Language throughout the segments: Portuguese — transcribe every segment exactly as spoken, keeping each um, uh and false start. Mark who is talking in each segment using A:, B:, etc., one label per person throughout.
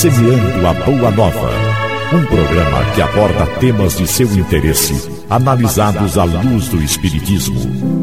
A: Semeando a Boa Nova, um programa que aborda temas de seu interesse, analisados à luz do Espiritismo.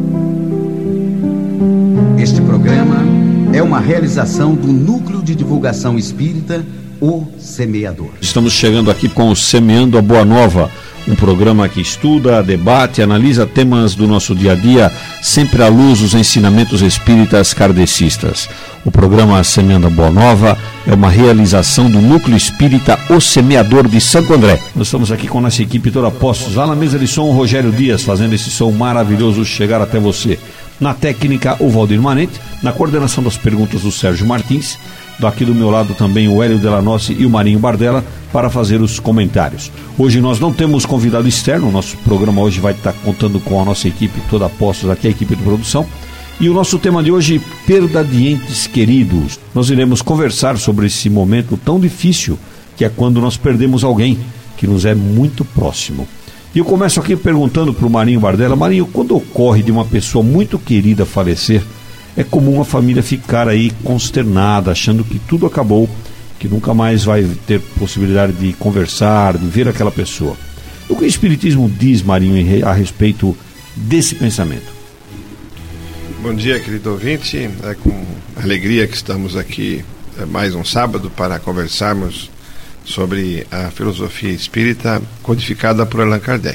B: Este programa é uma realização do Núcleo de Divulgação Espírita, O Semeador.
C: Estamos chegando aqui com o Semeando a Boa Nova, um programa que estuda, debate, analisa temas do nosso dia a dia, sempre à luz dos ensinamentos espíritas kardecistas. O programa Semeando a Boa Nova é uma realização do Núcleo Espírita O Semeador de Santo André. Nós estamos aqui com a nossa equipe toda postos, lá na mesa de som o Rogério Dias, fazendo esse som maravilhoso chegar até você. Na técnica, o Valdir Manente, na coordenação das perguntas do Sérgio Martins, daqui do meu lado também o Hélio Delanossi e o Marinho Bardella para fazer os comentários. Hoje nós não temos convidado externo, o nosso programa hoje vai estar contando com a nossa equipe toda postos aqui, a equipe de produção. E o nosso tema de hoje, perda de entes queridos. Nós iremos conversar sobre esse momento tão difícil que é quando nós perdemos alguém que nos é muito próximo. E eu começo aqui perguntando para o Marinho Bardella: Marinho, quando ocorre de uma pessoa muito querida falecer, é comum a família ficar aí consternada, achando que tudo acabou, que nunca mais vai ter possibilidade de conversar, de ver aquela pessoa. O que o Espiritismo diz, Marinho, a respeito desse pensamento?
D: Bom dia, querido ouvinte. É com alegria que estamos aqui é, mais um sábado para conversarmos sobre a filosofia espírita codificada por Allan Kardec.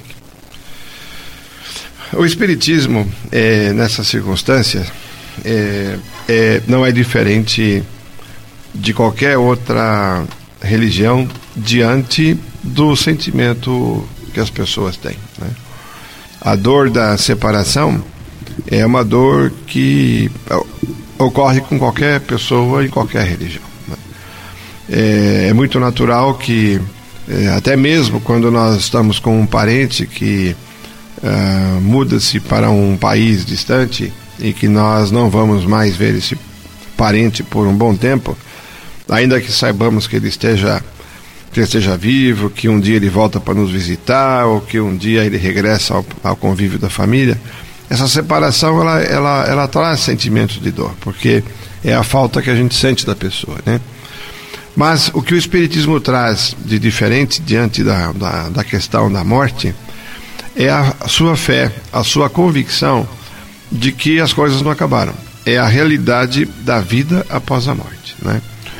D: O Espiritismo, é, nessas circunstâncias, é, é, não é diferente de qualquer outra religião diante do sentimento que as pessoas têm, né? A dor da separação é uma dor que ocorre com qualquer pessoa em qualquer religião, né? É, é muito natural que, é, até mesmo quando nós estamos com um parente que uh, muda-se para um país distante e que nós não vamos mais ver esse parente por um bom tempo, ainda que saibamos que ele esteja, que ele esteja vivo, que um dia ele volta para nos visitar, ou que um dia ele regressa ao, ao convívio da família, essa separação ela, ela, ela traz sentimentos de dor, porque é a falta que a gente sente da pessoa, né? Mas o que o Espiritismo traz de diferente diante da, da, da questão da morte é a sua fé, a sua convicção de que as coisas não acabaram. É a realidade da vida após a morte, né?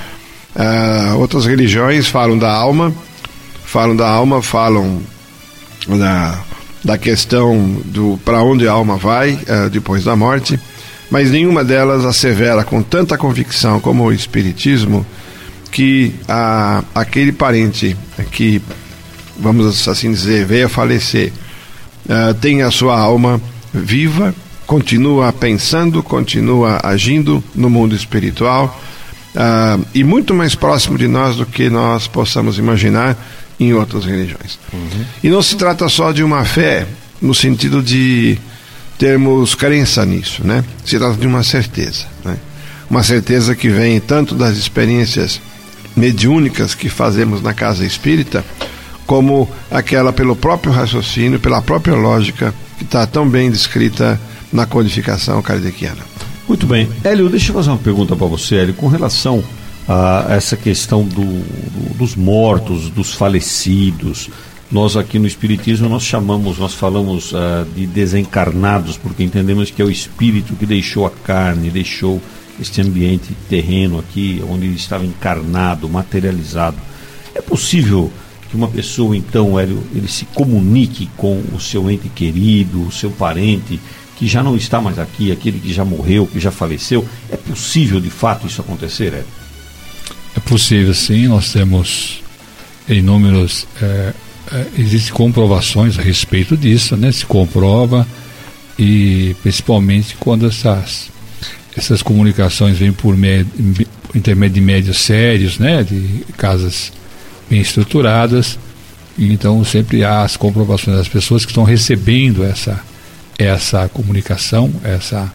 D: Ah, outras religiões falam da alma, falam da alma, falam da, da questão do para onde a alma vai ah, depois da morte, mas nenhuma delas assevera com tanta convicção como o Espiritismo que a, aquele parente que, vamos assim dizer, veio a falecer, uh, tem a sua alma viva, continua pensando, continua agindo no mundo espiritual, uh, e muito mais próximo de nós do que nós possamos imaginar em outras religiões. Uhum. E não se trata só de uma fé no sentido de termos crença nisso, né? Se trata de uma certeza, né? Uma certeza que vem tanto das experiências mediúnicas que fazemos na casa espírita, como aquela pelo próprio raciocínio, pela própria lógica, que está tão bem descrita na codificação kardeciana.
C: Muito bem. Hélio, deixa eu fazer uma pergunta para você, Hélio, com relação a essa questão do, do, dos mortos, dos falecidos. Nós aqui no Espiritismo nós chamamos, nós falamos uh, de desencarnados, porque entendemos que é o espírito que deixou a carne, deixou este ambiente terreno aqui, onde ele estava encarnado, materializado. É possível que uma pessoa, então, Hélio, ele se comunique com o seu ente querido, o seu parente, que já não está mais aqui, aquele que já morreu, que já faleceu? É possível, de fato, isso acontecer, Hélio?
E: É possível, sim. Nós temos inúmeros... É, é, existem comprovações a respeito disso, né? Se comprova, e principalmente quando essas... essas comunicações vêm por med... intermédio de médios sérios, né, de casas bem estruturadas, e então sempre há as comprovações das pessoas que estão recebendo essa, essa comunicação, essa,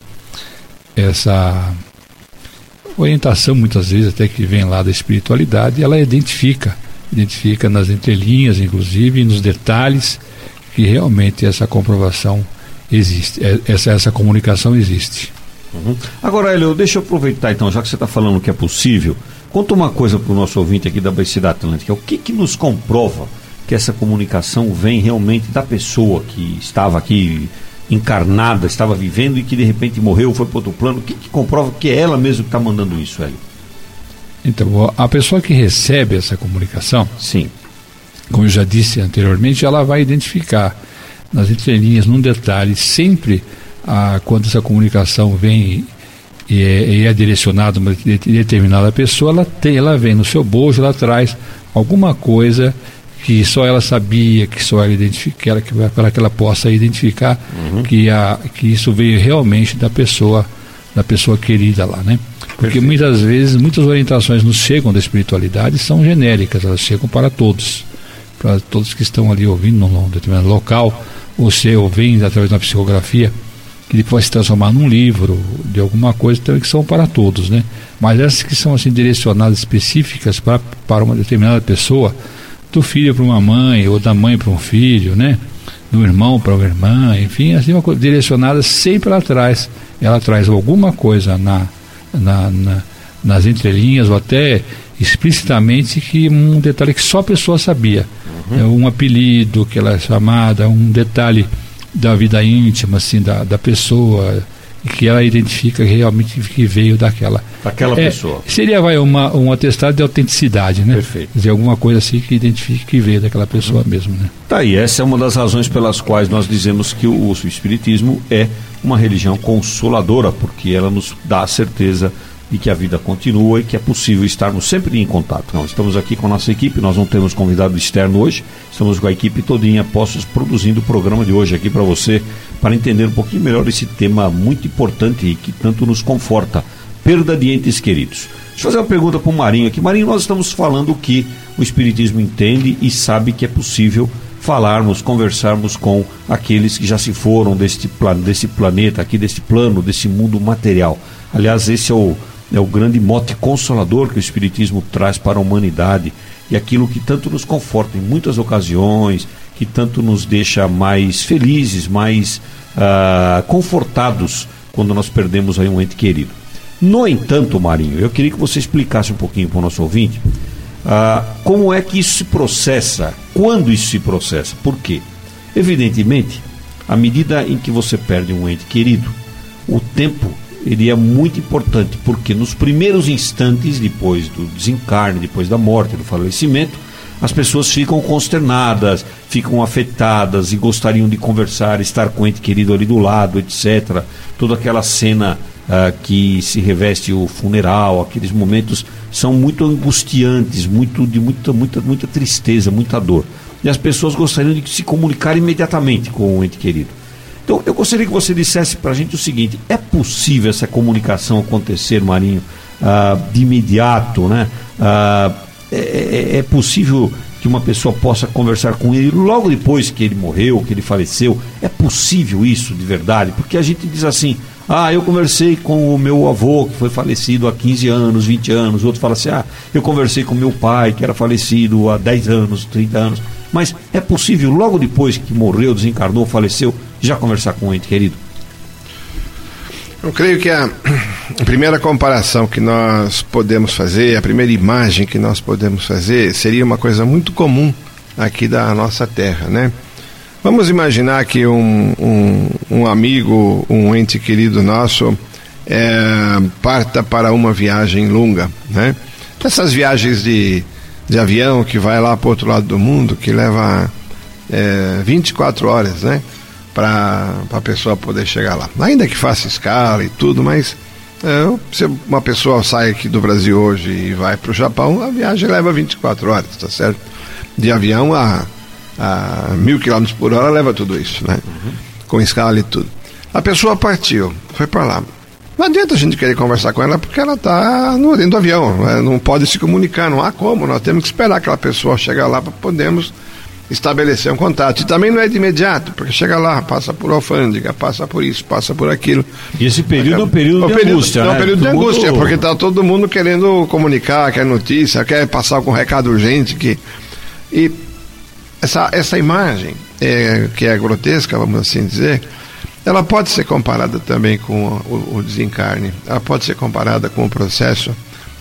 E: essa orientação, muitas vezes até que vem lá da espiritualidade, e ela identifica, identifica nas entrelinhas, inclusive, nos detalhes, que realmente essa comprovação existe, essa, essa comunicação existe.
C: Uhum. Agora, Hélio, deixa eu aproveitar então, já que você está falando que é possível, Conta uma coisa para o nosso ouvinte aqui da Bacia Atlântica. O que, que nos comprova que essa comunicação vem realmente da pessoa que estava aqui encarnada, estava vivendo e que de repente morreu, foi para outro plano? O que, que comprova que é ela mesmo que está mandando isso, Hélio?
E: Então, a pessoa que recebe essa comunicação,
C: sim,
E: como eu já disse anteriormente, ela vai identificar nas entrelinhas, num detalhe, sempre ah, quando essa comunicação vem e é, e é direcionada a uma determinada pessoa, ela, tem, ela vem no seu bolso, ela traz alguma coisa que só ela sabia, que só ela identifica, que, para que ela possa identificar uhum. que, a, que isso veio realmente da pessoa, da pessoa querida lá, né? Porque Perfeito. muitas vezes, muitas orientações nos chegam da espiritualidade são genéricas, elas chegam para todos, para todos que estão ali ouvindo num determinado local, ou se ouvem através da psicografia, que depois se transformar num livro, de alguma coisa, então, que são para todos, né? Mas essas que são assim direcionadas, específicas para, para uma determinada pessoa, do filho para uma mãe, ou da mãe para um filho, né? Do irmão para uma irmã, enfim, assim, uma coisa direcionada, sempre ela traz, ela traz alguma coisa na, na, na, nas entrelinhas, ou até explicitamente, que um detalhe que só a pessoa sabia, uhum. um apelido que ela é chamada, um detalhe da vida íntima, assim, da, da pessoa, que ela identifica realmente que veio daquela
C: daquela
E: é,
C: pessoa.
E: Seria vai, uma, um atestado de autenticidade, né?
C: Perfeito.
E: Quer dizer, alguma coisa assim que identifique que veio daquela pessoa uhum. mesmo, né?
C: Tá aí, essa é uma das razões pelas quais nós dizemos que o, o Espiritismo é uma religião consoladora, porque ela nos dá a certeza de que a vida continua e que é possível estarmos sempre em contato. Não, estamos aqui com a nossa equipe, nós não temos convidado externo hoje, estamos com a equipe todinha postos produzindo o programa de hoje aqui para você, para entender um pouquinho melhor esse tema muito importante e que tanto nos conforta, perda de entes queridos. Deixa eu fazer uma pergunta para o Marinho aqui. Marinho, nós estamos falando que o Espiritismo entende e sabe que é possível falarmos, conversarmos com aqueles que já se foram deste, plan- desse planeta aqui, desse plano, desse mundo material. Aliás, esse é o É o grande mote consolador que o Espiritismo traz para a humanidade e aquilo que tanto nos conforta em muitas ocasiões, que tanto nos deixa mais felizes, mais uh, confortados quando nós perdemos aí um ente querido. No entanto, Marinho, eu queria que você explicasse um pouquinho para o nosso ouvinte uh, como é que isso se processa, quando isso se processa, por quê? Evidentemente, à medida em que você perde um ente querido, o tempo ele é muito importante, porque nos primeiros instantes, depois do desencarne, depois da morte, do falecimento, as pessoas ficam consternadas, ficam afetadas e gostariam de conversar, estar com o ente querido ali do lado, etcétera. Toda aquela cena uh, que se reveste o funeral, aqueles momentos são muito angustiantes, muito, de muita, muita, muita tristeza, muita dor. E as pessoas gostariam de se comunicar imediatamente com o ente querido. Então, eu gostaria que você dissesse para a gente o seguinte: é possível essa comunicação acontecer, Marinho, uh, de imediato, né? Uh, é, é possível que uma pessoa possa conversar com ele logo depois que ele morreu, que ele faleceu? É possível isso de verdade? Porque a gente diz assim: ah, eu conversei com o meu avô que foi falecido há quinze anos, vinte anos. Outro fala assim: ah, eu conversei com meu pai que era falecido há dez anos, trinta anos. Mas é possível logo depois que morreu, desencarnou, faleceu, já conversar com um ente querido?
D: Eu creio que a primeira comparação que nós podemos fazer, a primeira imagem que nós podemos fazer, seria uma coisa muito comum aqui da nossa terra, né? Vamos imaginar que um, um, um amigo, um ente querido nosso, é, parta para uma viagem longa, né? Essas viagens de, de avião que vai lá para o outro lado do mundo, que leva é, vinte e quatro horas, né? Para a pessoa poder chegar lá. Ainda que faça escala e tudo, mas é, se uma pessoa sai aqui do Brasil hoje e vai para o Japão, a viagem leva vinte e quatro horas, tá certo? De avião a, a mil quilômetros por hora leva tudo isso, né? Uhum. Com escala e tudo. A pessoa partiu, foi para lá. Não adianta a gente querer conversar com ela porque ela está dentro do avião, né? Não pode se comunicar, não há como. Nós temos que esperar aquela pessoa chegar lá para podermos estabelecer um contato. E também não é de imediato, porque chega lá, passa por alfândega, passa por isso, passa por aquilo.
C: E esse período é um período de
D: período,
C: angústia,
D: é
C: né?
D: um período de
C: todo
D: angústia,
C: mundo...
D: porque está todo mundo querendo comunicar, quer notícia, quer passar com um recado urgente. Que... E essa, essa imagem, é, que é grotesca, vamos assim dizer, ela pode ser comparada também com o, o desencarne, ela pode ser comparada com o processo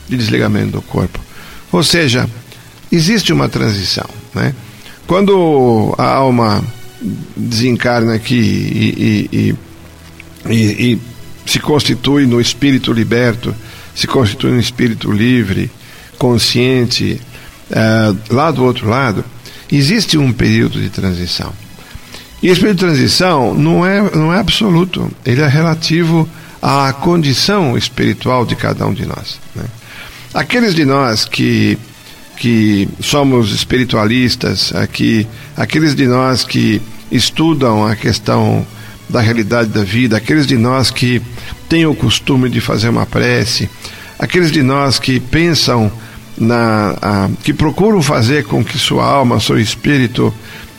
D: de desligamento do corpo. Ou seja, existe uma transição, né? Quando a alma desencarna aqui e, e, e, e, e se constitui no espírito liberto, se constitui no espírito livre, consciente, uh, lá do outro lado, existe um período de transição. E esse período de transição não é, não é absoluto, ele é relativo à condição espiritual de cada um de nós, né? Aqueles de nós que, que somos espiritualistas, aqui, aqueles de nós que estudam a questão da realidade da vida, aqueles de nós que têm o costume de fazer uma prece, aqueles de nós que pensam na, a, que procuram fazer com que sua alma, seu espírito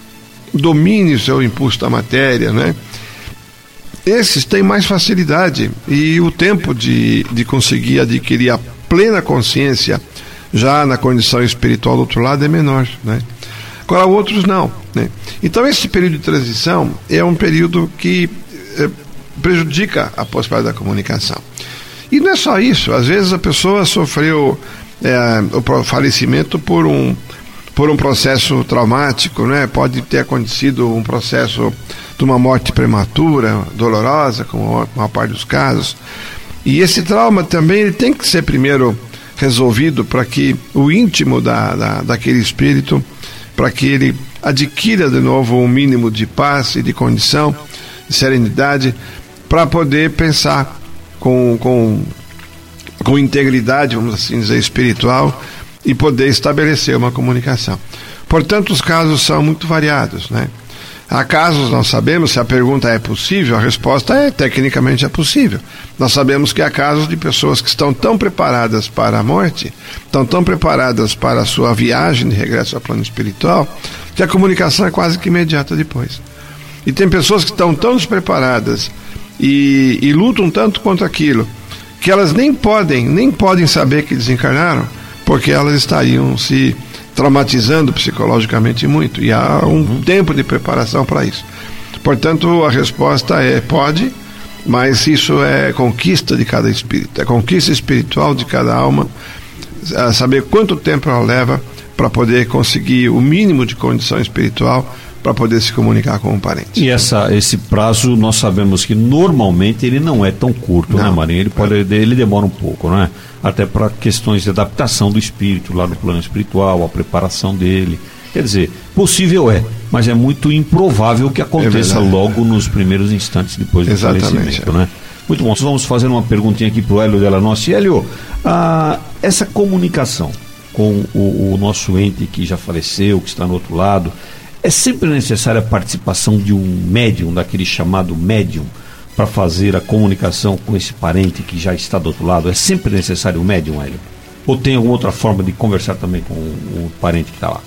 D: domine o seu impulso da matéria, né? Esses têm mais facilidade e o tempo de, de conseguir adquirir a plena consciência já na condição espiritual do outro lado é menor, né? Agora outros não, né? Então esse período de transição é um período que é, prejudica a possibilidade da comunicação. E não é só isso, às vezes a pessoa sofreu é, o falecimento por um, por um processo traumático, né? Pode ter acontecido um processo de uma morte prematura, dolorosa, como a maior parte dos casos. E esse trauma também ele tem que ser primeiro resolvido para que o íntimo da, da, daquele espírito, para que ele adquira de novo um mínimo de paz e de condição, de serenidade, para poder pensar com, com, com integridade, vamos assim dizer, espiritual, e poder estabelecer uma comunicação. Portanto, os casos são muito variados, né? Há casos, nós sabemos, se a pergunta é possível, a resposta é, tecnicamente é possível. Nós sabemos que há casos de pessoas que estão tão preparadas para a morte, estão tão preparadas para a sua viagem de regresso ao plano espiritual, que a comunicação é quase que imediata depois. E tem pessoas que estão tão despreparadas e, e lutam tanto contra aquilo, que elas nem podem, nem podem saber que desencarnaram, porque elas estariam se traumatizando psicologicamente muito, e há um uhum. tempo de preparação para isso. Portanto, a resposta é pode, mas isso é conquista de cada espírito, é conquista espiritual de cada alma, a saber quanto tempo ela leva para poder conseguir o mínimo de condição espiritual para poder se comunicar com um parente.
C: E essa, esse prazo nós sabemos que normalmente ele não é tão curto, não, né, Marinho? Ele, pode, ele demora um pouco, né? Até para questões de adaptação do espírito lá no plano espiritual, a preparação dele. Quer dizer, possível é, mas é muito improvável que aconteça é logo nos primeiros instantes depois do Exatamente, falecimento, é. né? Muito bom, nós vamos fazer uma perguntinha aqui para o Hélio Della Noce. Hélio, ah, essa comunicação com o, o nosso ente que já faleceu, que está no outro lado, é sempre necessária a participação de um médium, daquele chamado médium, para fazer a comunicação com esse parente que já está do outro lado? É sempre necessário o médium, Hélio? Ou tem alguma outra forma de conversar também com o parente que está lá?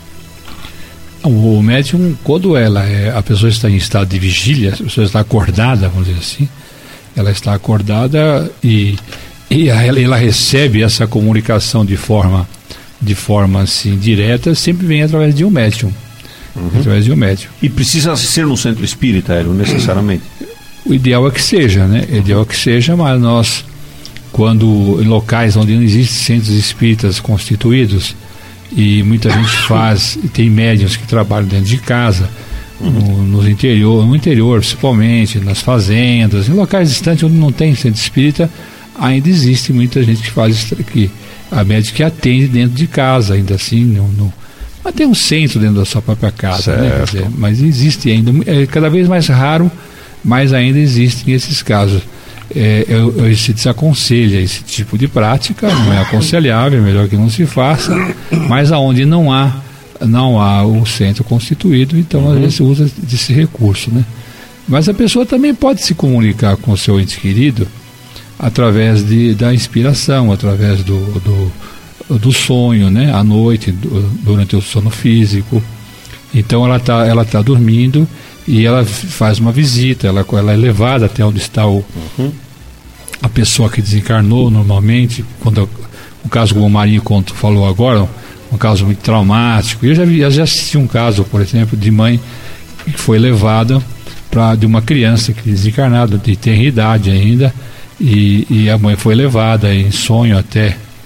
E: O médium, quando ela é, a pessoa está em estado de vigília, a pessoa está acordada, vamos dizer assim, ela está acordada e, e ela, ela recebe essa comunicação de forma, de forma assim, direta, sempre vem através de um médium. Uhum. Através de um médium.
C: E precisa ser no centro espírita, Hélio, necessariamente?
E: O ideal é que seja, né? O ideal é que seja, mas nós, quando em locais onde não existem centros espíritas constituídos, e muita gente faz, tem médiuns que trabalham dentro de casa, uhum. no, no interior, no interior principalmente, nas fazendas, em locais distantes onde não tem centro espírita, ainda existe muita gente que faz que a médium que atende dentro de casa, ainda assim, no, no mas tem um centro dentro da sua própria casa, né? Quer dizer, mas existe ainda, é cada vez mais raro, mas ainda existem esses casos. É, eu, eu, se desaconselha esse tipo de prática, não é aconselhável, é melhor que não se faça, mas aonde não há, não há o centro constituído, então uhum. às vezes usa desse recurso, né? Mas a pessoa também pode se comunicar com o seu ente querido através de, da inspiração, através do, do do sonho, né, à noite, do, durante o sono físico. Então ela está ela tá dormindo e ela faz uma visita, ela, ela é levada até onde está o, uhum. a pessoa que desencarnou normalmente, quando o caso como o Marinho Conto falou agora, um caso muito traumático. Eu já, vi, eu já assisti um caso, por exemplo, de mãe que foi levada pra, de uma criança que desencarnada, de tenra idade ainda, e, e a mãe foi levada em sonho até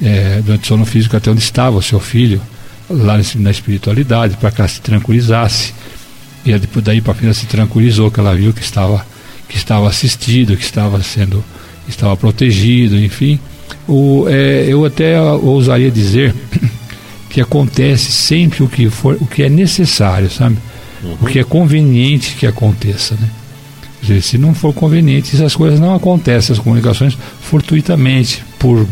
E: é, durante o sono físico até onde estava o seu filho, lá na espiritualidade, para que ela se tranquilizasse. E depois daí para frente ela se tranquilizou, que ela viu que estava, que estava assistido, que estava sendo, estava protegido, enfim. O, é, eu até ousaria dizer que acontece sempre o que for, o que é necessário, sabe? Uhum. O que é conveniente que aconteça, né? Quer dizer, se não for conveniente, essas coisas não acontecem, as comunicações fortuitamente, por,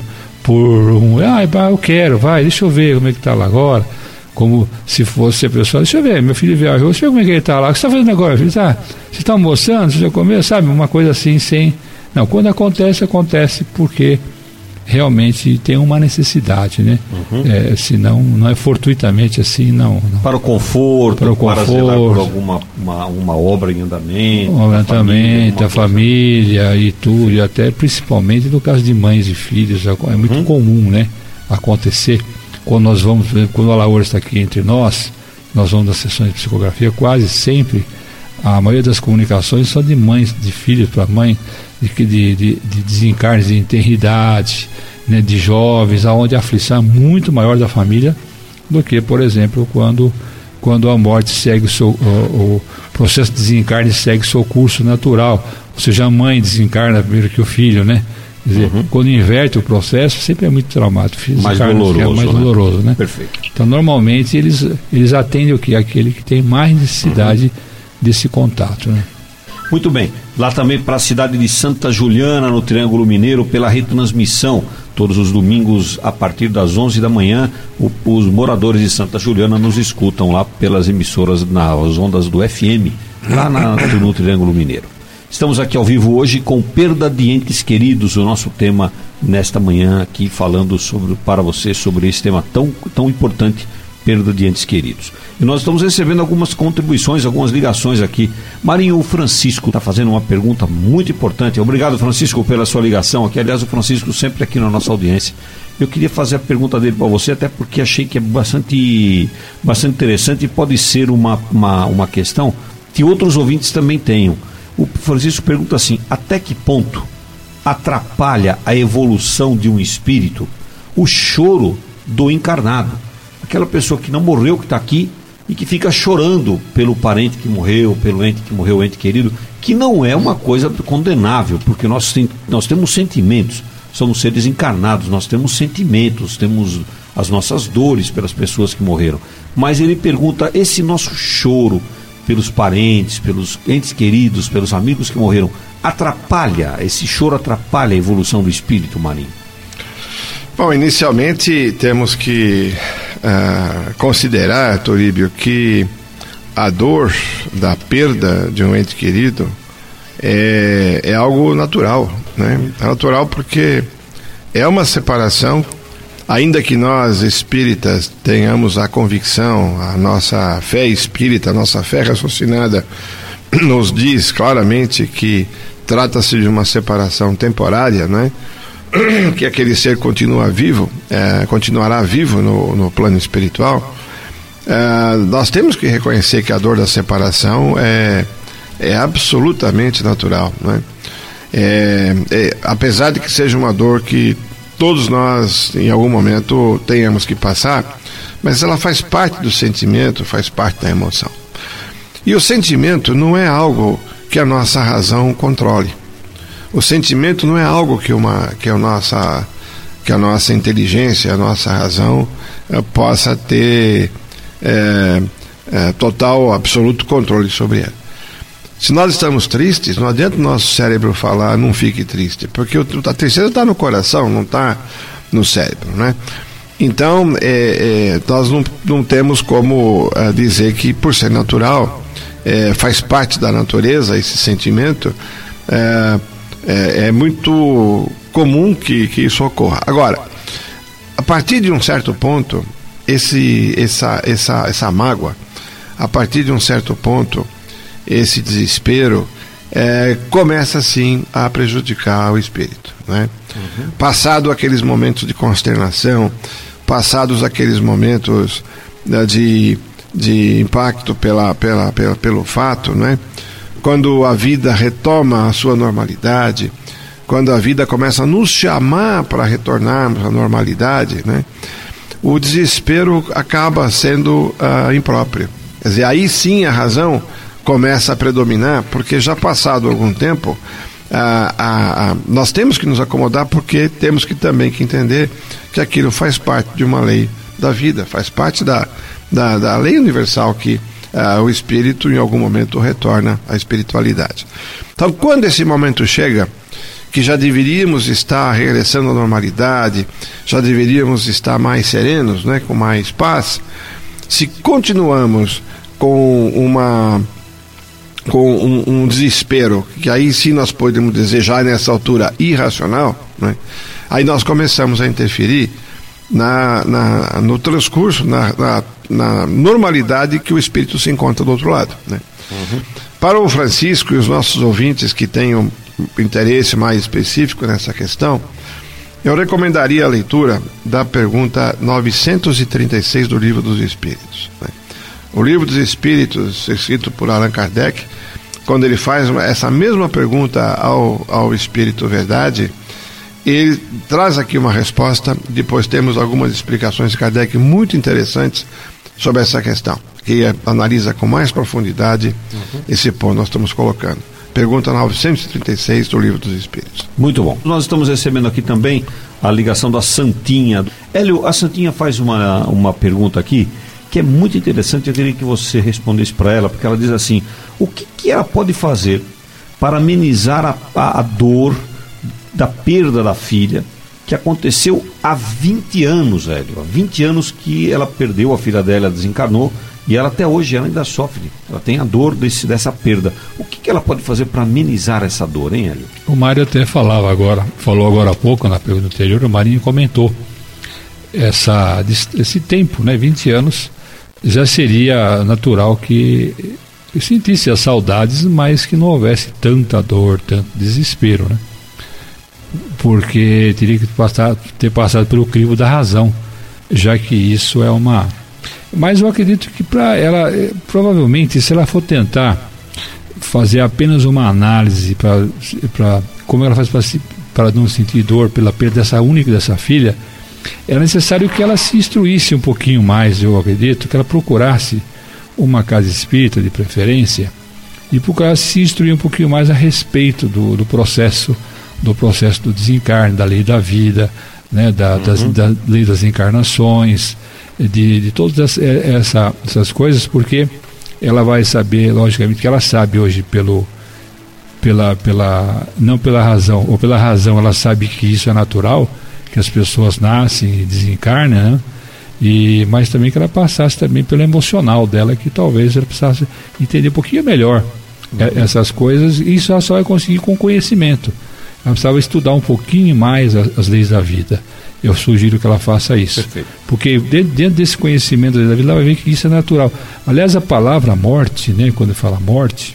E: por um, ah, eu quero, vai, deixa eu ver como é que está lá agora, como se fosse a pessoa, deixa eu ver, meu filho viajou, deixa eu ver como é que ele está lá, o que você está fazendo agora, filho? Tá, você está almoçando, você já comeu, sabe, uma coisa assim, sem, não, quando acontece, acontece porque realmente tem uma necessidade, né? Uhum. É, senão não é fortuitamente assim, não, não.
C: Para o conforto,
E: para, o conforto,
C: para zelar por alguma uma, uma obra em andamento,
E: um andamento, a família, a família e tudo, e até principalmente no caso de mães e filhos, é muito uhum. comum, né? Acontecer quando nós vamos, quando a Laura está aqui entre nós, nós vamos nas sessões de psicografia, quase sempre a maioria das comunicações são de mães, de filhos para mãe, de, de, de, de desencarnes de enterridade, né, de jovens, onde a aflição é muito maior da família do que, por exemplo, quando, quando a morte segue o seu, o, o processo de desencarne segue o seu curso natural, ou seja, a mãe desencarna primeiro que o filho, né? Quer dizer, uhum. quando inverte o processo, sempre é muito traumático.
C: Mais doloroso,
E: é mais
C: né?
E: doloroso, né?
C: Perfeito.
E: Então, normalmente, eles, eles atendem o que? Aquele que tem mais necessidade uhum. desse contato, né?
C: Muito bem. Lá também para a cidade de Santa Juliana, no Triângulo Mineiro, pela retransmissão, todos os domingos a partir das onze da manhã, o, os moradores de Santa Juliana nos escutam lá pelas emissoras nas ondas do F M, lá na, no Triângulo Mineiro. Estamos aqui ao vivo hoje com perda de entes queridos, o nosso tema nesta manhã aqui falando sobre, para você sobre esse tema tão, tão importante, perda de entes queridos. E nós estamos recebendo algumas contribuições, algumas ligações aqui. Marinho, o Francisco está fazendo uma pergunta muito importante. Obrigado, Francisco, pela sua ligação aqui. Aliás, o Francisco sempre aqui na nossa audiência. Eu queria fazer a pergunta dele para você, até porque achei que é bastante, bastante interessante e pode ser uma, uma, uma questão que outros ouvintes também tenham. O Francisco pergunta assim: até que ponto atrapalha a evolução de um espírito o choro do encarnado? Aquela pessoa que não morreu, que está aqui e que fica chorando pelo parente que morreu, pelo ente que morreu, ente querido, que não é uma coisa condenável, porque nós, tem, nós temos sentimentos, somos seres encarnados, nós temos sentimentos, temos as nossas dores pelas pessoas que morreram. Mas ele pergunta, esse nosso choro pelos parentes, pelos entes queridos, pelos amigos que morreram, atrapalha, esse choro atrapalha a evolução do espírito, Marinho?
D: Bom, inicialmente temos que uh, considerar, Toríbio, que a dor da perda de um ente querido é, é algo natural, né? É natural porque é uma separação, ainda que nós espíritas tenhamos a convicção, a nossa fé espírita, a nossa fé raciocinada nos diz claramente que trata-se de uma separação temporária, né? Que aquele ser continua vivo, é, continuará vivo no, no plano espiritual. É, nós temos que reconhecer que a dor da separação é, é absolutamente natural, né? É, é, apesar de que seja uma dor que todos nós em algum momento tenhamos que passar, mas ela faz parte do sentimento, faz parte da emoção. E o sentimento não é algo que a nossa razão controle. O sentimento não é algo que, uma, que, a, nossa, que a nossa inteligência, a nossa razão eh, possa ter eh, eh, total, absoluto controle sobre ela. Se nós estamos tristes, não adianta o nosso cérebro falar, não fique triste, porque o, a tristeza está no coração, não está no cérebro, né? Então, é, é, nós não, não temos como é, dizer que, por ser natural, é, faz parte da natureza esse sentimento. É, É, é muito comum que, que isso ocorra. Agora, a partir de um certo ponto, esse, essa, essa, essa mágoa, a partir de um certo ponto, esse desespero é, começa sim a prejudicar o espírito, né? Uhum. Passado aqueles momentos de consternação, passados aqueles momentos né, de, de impacto pela, pela, pela, pelo fato, né? Quando a vida retoma a sua normalidade, quando a vida começa a nos chamar para retornarmos à normalidade, né, o desespero acaba sendo uh, impróprio. Quer dizer, aí sim a razão começa a predominar, porque já passado algum tempo, ah, ah, ah, nós temos que nos acomodar, porque temos que também que entender que aquilo faz parte de uma lei da vida, faz parte da, da, da lei universal que ah, o espírito em algum momento retorna à espiritualidade. Então, quando esse momento chega, que já deveríamos estar regressando à normalidade, já deveríamos estar mais serenos, né, com mais paz, se continuamos com uma com um, um desespero, que aí sim nós podemos desejar nessa altura irracional, né? Aí nós começamos a interferir na, na, no transcurso, na, na, na normalidade que o espírito se encontra do outro lado, né? Uhum. Para o Francisco e os nossos ouvintes que tenham interesse mais específico nessa questão, eu recomendaria a leitura da pergunta novecentos e trinta e seis do Livro dos Espíritos, né? O Livro dos Espíritos, escrito por Allan Kardec, quando ele faz essa mesma pergunta ao, ao Espírito Verdade, ele traz aqui uma resposta. Depois temos algumas explicações de Kardec muito interessantes sobre essa questão, que analisa com mais profundidade uhum. esse ponto que nós estamos colocando. Pergunta novecentos e trinta e seis do Livro dos Espíritos.
C: Muito bom. Nós estamos recebendo aqui também a ligação da Santinha. Hélio, a Santinha faz uma, uma pergunta aqui que é muito interessante. Eu queria que você respondesse para ela, porque ela diz assim: o que, que ela pode fazer para amenizar a, a, a dor da perda da filha, que aconteceu há vinte anos, velho. Há vinte anos que ela perdeu a filha dela, desencarnou, e ela até hoje ela ainda sofre. Ela tem a dor desse, dessa perda. O que, que ela pode fazer para amenizar essa dor, hein, Hélio?
E: O Mário até falava agora, falou agora há pouco, na pergunta anterior, o Marinho comentou essa, esse tempo, né, vinte anos, já seria natural que sentisse as saudades, mas que não houvesse tanta dor, tanto desespero, né? Porque teria que passar, ter passado pelo crivo da razão, já que isso é uma... Mas eu acredito que para ela, provavelmente, se ela for tentar fazer apenas uma análise para como ela faz para não sentir dor pela perda dessa única dessa filha, é necessário que ela se instruísse um pouquinho mais. Eu acredito que ela procurasse uma casa espírita de preferência e procurasse se instruir um pouquinho mais a respeito do, do processo do processo do desencarne, da lei da vida, né, da, uhum. das, da lei das encarnações, de, de todas essa, essas coisas, porque ela vai saber, logicamente que ela sabe hoje pelo pela, pela não pela razão, ou pela razão ela sabe que isso é natural, que as pessoas nascem e desencarnam, né? E, mas também que ela passasse também pelo emocional dela, que talvez ela precisasse entender um pouquinho melhor uhum. essas coisas, e isso ela só vai conseguir com conhecimento. Ela precisava estudar um pouquinho mais as, as leis da vida. Eu sugiro que ela faça isso. Perfeito. Porque dentro, dentro desse conhecimento da lei da vida, ela vai ver que isso é natural. Aliás, a palavra morte, né, quando fala morte,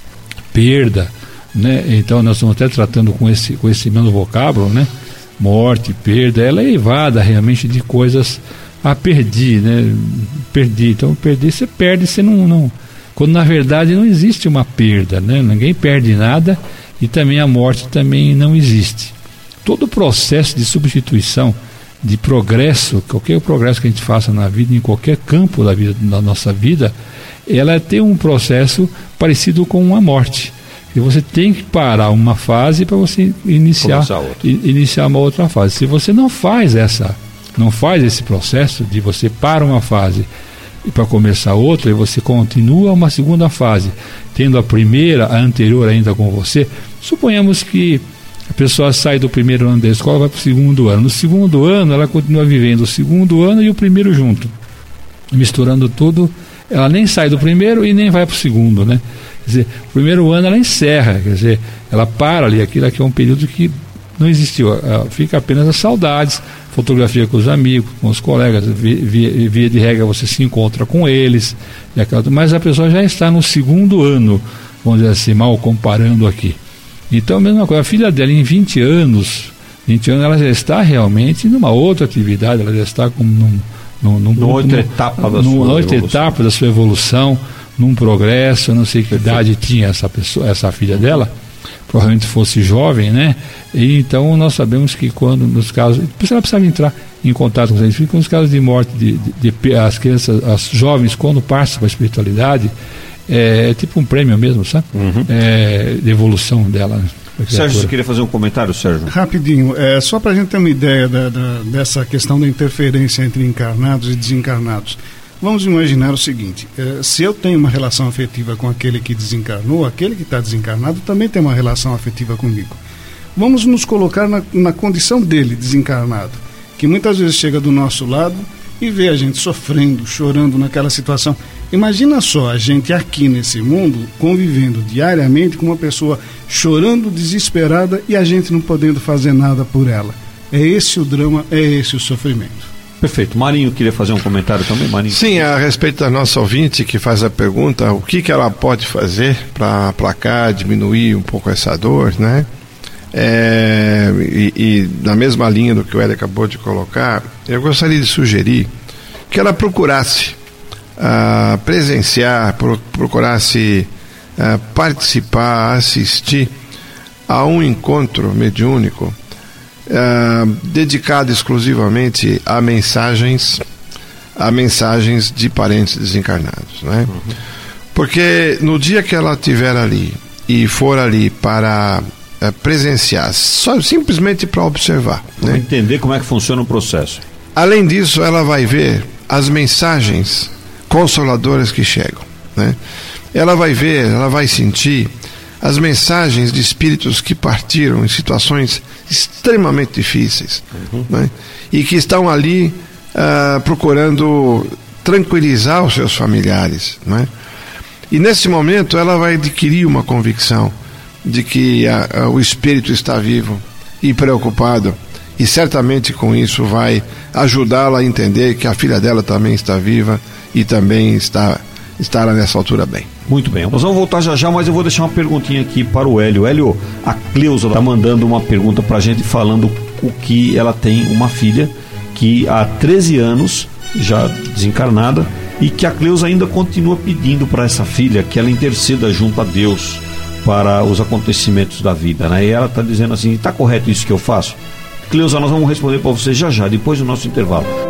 E: perda, né, então nós estamos até tratando com esse, com esse mesmo vocábulo, né? Morte, perda, ela é levada realmente de coisas a perder, né? Perdi. Então, perder, você perde, você não, não. Quando na verdade não existe uma perda, né? Ninguém perde nada e também a morte também não existe. Todo o processo de substituição, de progresso, qualquer progresso que a gente faça na vida, em qualquer campo da vida, da nossa vida, ela tem um processo parecido com uma morte. E você tem que parar uma fase para você iniciar, iniciar uma outra fase. Se você não faz essa, não faz esse processo de você para uma fase e para começar outra, e você continua uma segunda fase, tendo a primeira, a anterior ainda com você, suponhamos que a pessoa sai do primeiro ano da escola e vai para o segundo ano. No segundo ano, ela continua vivendo o segundo ano e o primeiro junto, misturando tudo. Ela nem sai do primeiro e nem vai para o segundo, né? Quer dizer, o primeiro ano ela encerra, quer dizer, ela para ali, aquilo aqui é um período que não existiu, fica apenas as saudades, fotografia com os amigos, com os colegas, via, via de regra você se encontra com eles, mas a pessoa já está no segundo ano, vamos dizer assim, mal comparando aqui. Então, a mesma coisa, a filha dela em vinte anos, vinte anos, ela já está realmente numa outra atividade, ela já está como num, num, num,
C: numa outra etapa da
E: numa
C: sua
E: outra etapa da sua evolução, num progresso. Eu não sei que Perfeito. idade tinha essa pessoa, essa filha dela, provavelmente fosse jovem, né? E então nós sabemos que quando nos casos, ela precisava entrar em contato com eles, porque nos casos de morte de, de, de as crianças, as jovens, quando passam para a espiritualidade, é, é tipo um prêmio mesmo, sabe? Uhum. É, de evolução dela.
C: Sérgio, você queria fazer um comentário, Sérgio?
F: Rapidinho, é, só para a gente ter uma ideia da, da, dessa questão da interferência entre encarnados e desencarnados. Vamos imaginar o seguinte, é, se eu tenho uma relação afetiva com aquele que desencarnou, aquele que está desencarnado também tem uma relação afetiva comigo. Vamos nos colocar na, na condição dele, desencarnado, que muitas vezes chega do nosso lado e vê a gente sofrendo, chorando naquela situação. Imagina só a gente aqui nesse mundo convivendo diariamente com uma pessoa chorando, desesperada, e a gente não podendo fazer nada por ela. É esse o drama, é esse o sofrimento.
C: Perfeito. Marinho queria fazer um comentário também, Marinho?
D: Sim, a respeito da nossa ouvinte que faz a pergunta, o que, que ela pode fazer para aplacar, diminuir um pouco essa dor, né? É, e, e na mesma linha do que o Hélio acabou de colocar, eu gostaria de sugerir que ela procurasse uh, presenciar, pro, procurasse uh, participar, assistir a um encontro mediúnico Uh, dedicado exclusivamente a mensagens a mensagens de parentes desencarnados, né? Uhum. Porque no dia que ela estiver ali e for ali para uh, presenciar, só simplesmente para observar,
C: né?
D: Entender
C: como é que funciona o processo.
D: Além disso, ela vai ver as mensagens consoladoras que chegam, né? Ela vai ver, ela vai sentir as mensagens de espíritos que partiram em situações extremamente difíceis, uhum. né? E que estão ali uh, procurando tranquilizar os seus familiares, né? E nesse momento ela vai adquirir uma convicção de que a, a, o espírito está vivo e preocupado, e certamente com isso vai ajudá-la a entender que a filha dela também está viva e também está, estará nessa altura bem.
C: Muito bem, nós vamos voltar já já, mas eu vou deixar uma perguntinha aqui para o Hélio. Hélio, a Cleusa está mandando uma pergunta para a gente, falando o que ela tem uma filha que há treze anos, já desencarnada, e que a Cleusa ainda continua pedindo para essa filha que ela interceda junto a Deus para os acontecimentos da vida, né? E ela está dizendo assim, está correto isso que eu faço? Cleusa, nós vamos responder para você já já, depois do nosso intervalo.